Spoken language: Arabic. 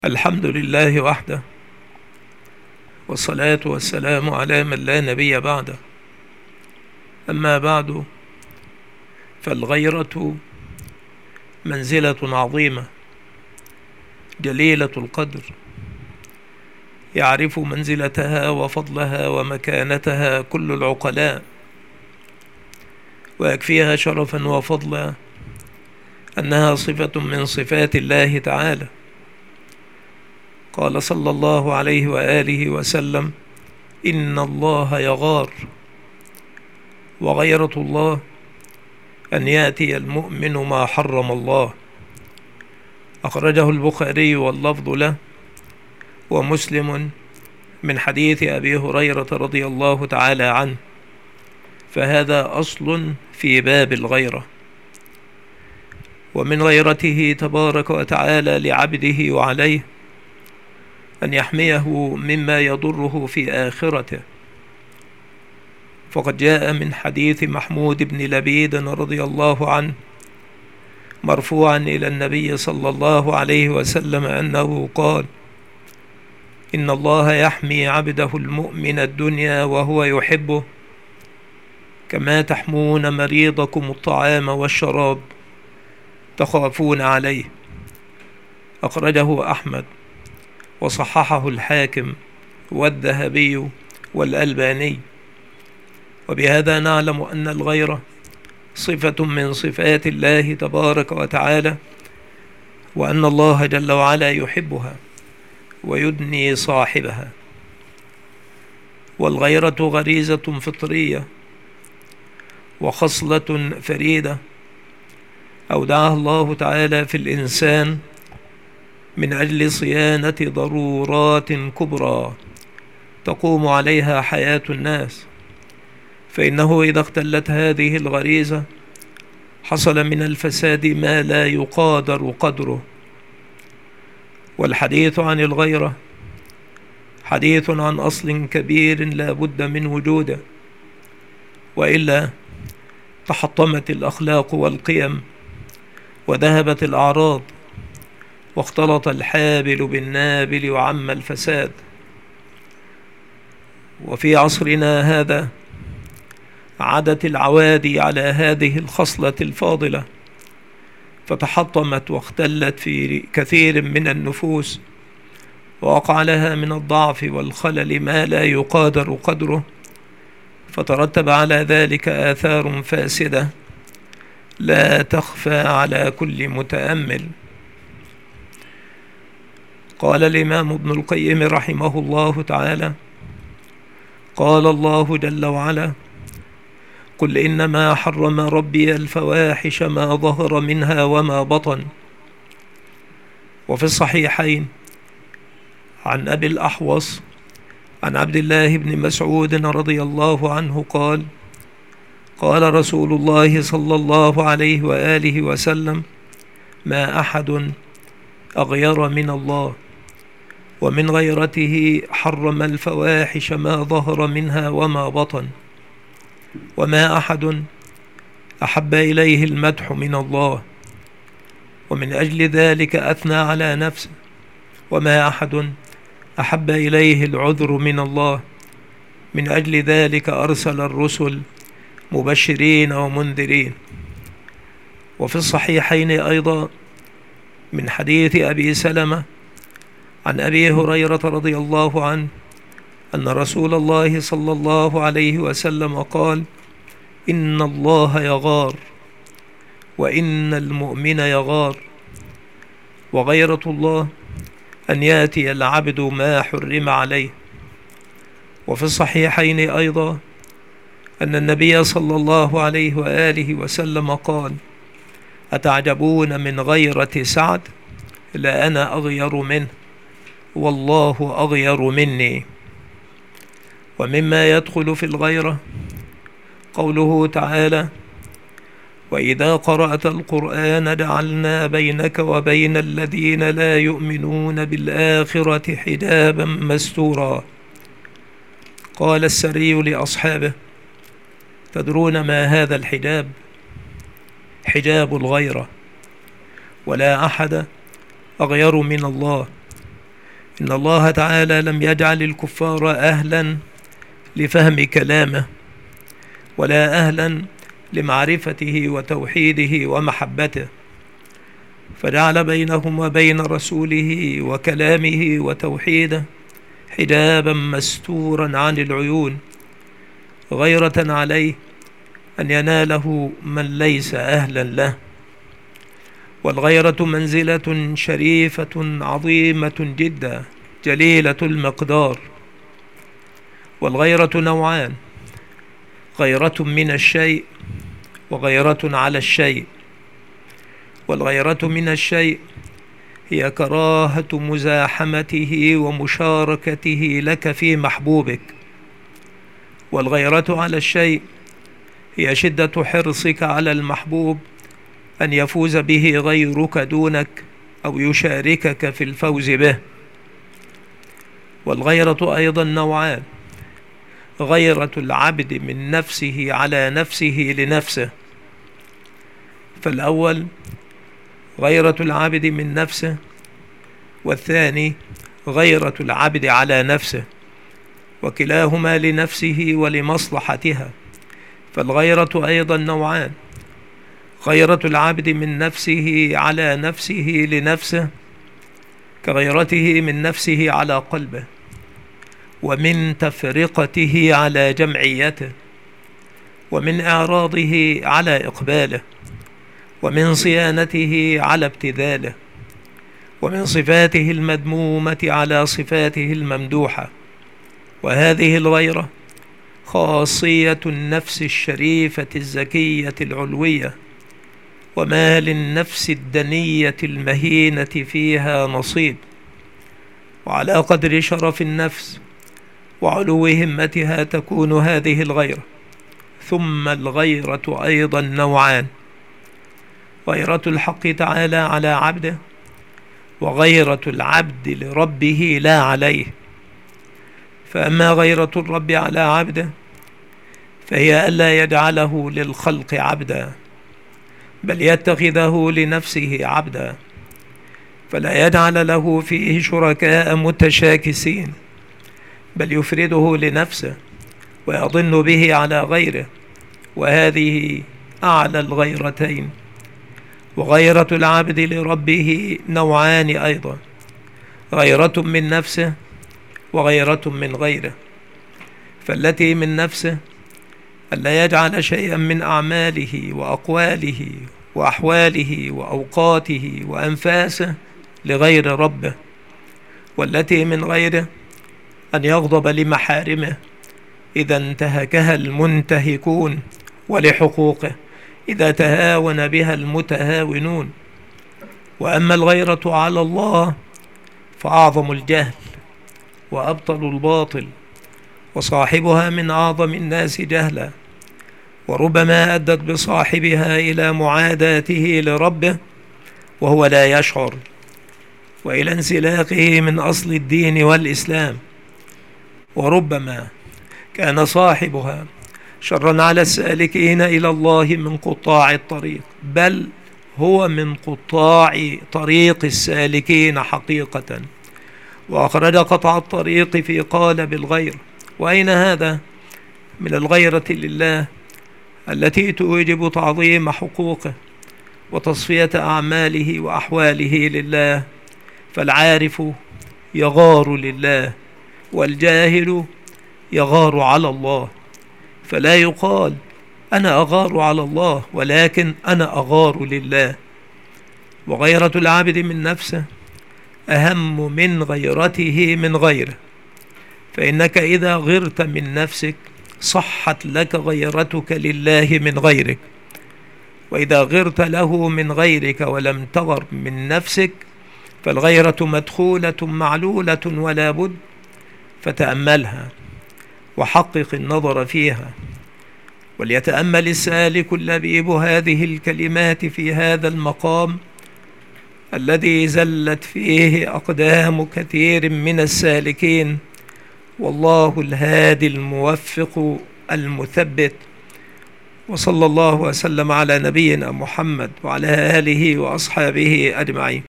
الحمد لله وحده، والصلاة والسلام على من لا نبي بعده. أما بعد، فالغيرة منزلة عظيمة جليلة القدر، يعرف منزلتها وفضلها ومكانتها كل العقلاء، ويكفيها شرفا وفضلا أنها صفة من صفات الله تعالى. قال صلى الله عليه وآله وسلم: إن الله يغار، وغيرة الله أن يأتي المؤمن ما حرم الله. أخرجه البخاري واللفظ له، ومسلم من حديث أبي هريرة رضي الله تعالى عنه. فهذا أصل في باب الغيرة. ومن غيرته تبارك وتعالى لعبده وعليه أن يحميه مما يضره في آخرته. فقد جاء من حديث محمود بن لبيد رضي الله عنه مرفوعا إلى النبي صلى الله عليه وسلم أنه قال: إن الله يحمي عبده المؤمن الدنيا وهو يحبه، كما تحمون مريضكم الطعام والشراب تخافون عليه. أخرجه أحمد وصححه الحاكم والذهبي والألباني. وبهذا نعلم أن الغيرة صفة من صفات الله تبارك وتعالى، وأن الله جل وعلا يحبها ويدني صاحبها. والغيرة غريزة فطرية وخصلة فريدة أودعها الله تعالى في الإنسان من أجل صيانة ضرورات كبرى تقوم عليها حياة الناس. فإنه إذا اختلت هذه الغريزة حصل من الفساد ما لا يقادر قدره. والحديث عن الغيرة حديث عن أصل كبير لا بد من وجوده، وإلا تحطمت الأخلاق والقيم، وذهبت الأعراض، واختلط الحابل بالنابل، وعم الفساد. وفي عصرنا هذا عادت العوادي على هذه الخصلة الفاضلة، فتحطمت واختلت في كثير من النفوس، ووقع لها من الضعف والخلل ما لا يقادر قدره، فترتب على ذلك آثار فاسدة لا تخفى على كل متأمل. قال الإمام ابن القيم رحمه الله تعالى: قال الله جل وعلا: قل إنما حرم ربي الفواحش ما ظهر منها وما بطن. وفي الصحيحين عن أبي الأحوص عن عبد الله بن مسعود رضي الله عنه قال: قال رسول الله صلى الله عليه وآله وسلم: ما أحد أغير من الله، ومن غيرته حرم الفواحش ما ظهر منها وما بطن. وما أحد أحب إليه المدح من الله، ومن أجل ذلك أثنى على نفسه. وما أحد أحب إليه العذر من الله، من أجل ذلك أرسل الرسل مبشرين ومنذرين. وفي الصحيحين أيضا من حديث أبي سلمة عن أبي هريرة رضي الله عنه أن رسول الله صلى الله عليه وسلم قال: إن الله يغار، وإن المؤمن يغار، وغيرة الله أن يأتي العبد ما حرم عليه. وفي الصحيحين أيضا أن النبي صلى الله عليه وآله وسلم قال: أتعجبون من غيرة سعد؟ لا أنا أغير منه، والله أغير مني. ومما يدخل في الغيرة قوله تعالى: وإذا قرأت القرآن جعلنا بينك وبين الذين لا يؤمنون بالآخرة حجابا مستورا. قال السري لأصحابه: تدرون ما هذا الحجاب؟ حجاب الغيرة. ولا أحد أغير من الله، إن الله تعالى لم يجعل الكفار أهلا لفهم كلامه ولا أهلا لمعرفته وتوحيده ومحبته، فجعل بينهم وبين رسوله وكلامه وتوحيده حجابا مستورا عن العيون، غيرة عليه أن يناله من ليس أهلا له. والغيرة منزلة شريفة عظيمة جدا جليلة المقدار. والغيرة نوعان: غيرة من الشيء وغيرة على الشيء. والغيرة من الشيء هي كراهة مزاحمته ومشاركته لك في محبوبك. والغيرة على الشيء هي شدة حرصك على المحبوب أن يفوز به غيرك دونك أو يشاركك في الفوز به. والغيرة أيضا نوعان: غيرة العبد من نفسه على نفسه لنفسه. فالأول غيرة العبد من نفسه، والثاني غيرة العبد على نفسه، وكلاهما لنفسه ولمصلحتها. فالغيرة أيضا نوعان: غيرة العبد من نفسه على نفسه لنفسه كغيرته من نفسه على قلبه، ومن تفرقته على جمعيته، ومن إعراضه على إقباله، ومن صيانته على ابتذاله، ومن صفاته المذمومة على صفاته الممدوحة. وهذه الغيرة خاصية النفس الشريفة الزكية العلوية، وما للنفس الدنية المهينة فيها نصيب. وعلى قدر شرف النفس وعلو همتها تكون هذه الغيرة. ثم الغيرة أيضا نوعان: غيرة الحق تعالى على عبده، وغيرة العبد لربه لا عليه. فأما غيرة الرب على عبده فهي ألا يجعله للخلق عبدا، بل يتخذه لنفسه عبدا، فلا يجعل له فيه شركاء متشاكسين، بل يفرده لنفسه ويظن به على غيره، وهذه أعلى الغيرتين. وغيرة العبد لربه نوعان أيضا: غيرة من نفسه وغيرة من غيره. فالتي من نفسه ألا يجعل شيئا من أعماله وأقواله وأحواله وأوقاته وأنفاسه لغير ربه. والتي من غيره أن يغضب لمحارمه إذا انتهكها المنتهكون، ولحقوقه إذا تهاون بها المتهاونون. وأما الغيرة على الله فأعظم الجهل وأبطل الباطل، وصاحبها من أعظم الناس جهلا، وربما أدت بصاحبها إلى معاداته لربه وهو لا يشعر، وإلى انسلاخه من أصل الدين والإسلام. وربما كان صاحبها شرا على السالكين إلى الله من قطاع الطريق، بل هو من قطاع طريق السالكين حقيقة، وأخرج قطع الطريق في قالب الغير. وأين هذا من الغيرة لله التي توجب تعظيم حقوقه وتصفية أعماله وأحواله لله؟ فالعارف يغار لله، والجاهل يغار على الله. فلا يقال أنا أغار على الله، ولكن أنا أغار لله. وغيرة العبد من نفسه أهم من غيرته من غيره، فإنك إذا غرت من نفسك صحت لك غيرتك لله من غيرك، وإذا غرت له من غيرك ولم تغر من نفسك فالغيرة مدخولة معلولة ولا بد. فتأملها وحقق النظر فيها، وليتأمل السالك اللبيب هذه الكلمات في هذا المقام الذي زلت فيه أقدام كثير من السالكين، والله الهادي الموفق المثبت. وصلى الله وسلم على نبينا محمد وعلى آله وأصحابه أجمعين.